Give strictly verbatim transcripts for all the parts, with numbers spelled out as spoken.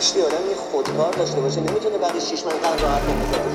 مشتی آدم یه خودکار داشته باشه نمیتونه بعد شیش من قرار راحت نمیزدش.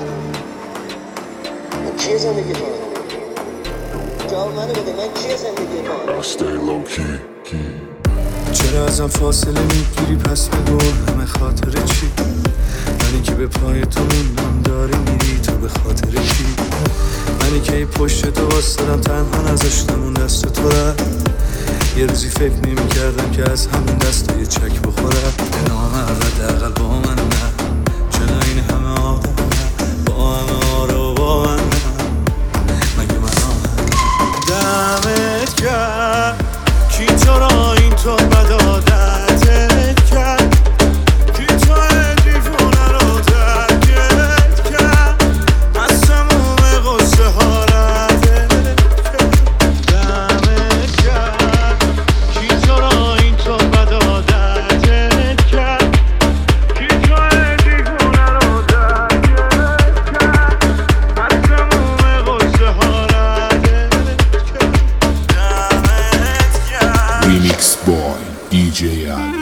من کیه زندگی کنم؟ جواب منو بده، من کیه زندگی کنم؟ Stay low key, key. چرا ازم فاصله میگیری پس بگو همه خاطر چی؟ منی که به پای تو موندم داری میری تو به خاطر کی؟ منی که ای پشت تو واسدم تنها نذاشتم اون دست تو رفت. یه روزی فکر نمی کردم که از همون دست یه چک بخورم. به نامرد اقل با من نه، چرا این همه آدم نه، با همه آرو با من نه، مگه من آهم دمت کرد کی تو را این تو بدادتت کرد، کی تو دیوونه رو درکت کرد، از تموم غصه ها ردت کرد. دمت کرد کی تو را این تو بدادتت کرد، کی تو دیوونه رو درکت کرد، از تموم غصه ها ردت کرد. دمت کرد. Remix boy دی جی Ali.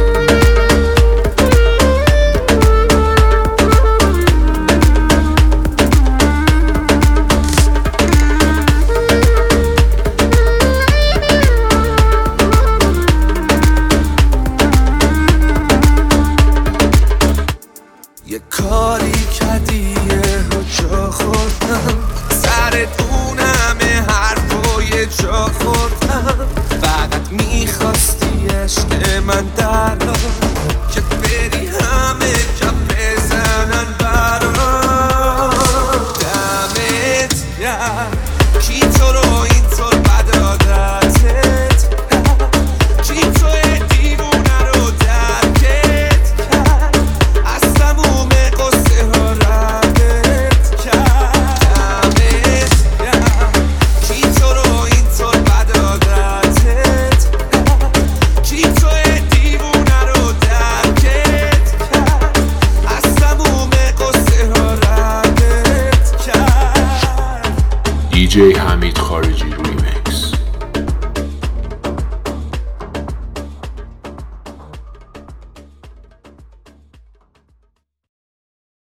یه کاری کردی یه جا خوردم، سر دونم حرفای جا خوردم، فقط میخواستی عشق من در که بری همه جا بزنن برام. دمت گرم کی تو رو اینطور بدادتت، کی تو دیوونه رو درکت کرد، از تموم قصه ها ردت کرد. دمت گرم کی تو رو اینطور بدادتت کرد، کی تو دیوونه رو درکت کرد، از تموم قصه ها ردت کرد. دی جی حمید خارجی Remix.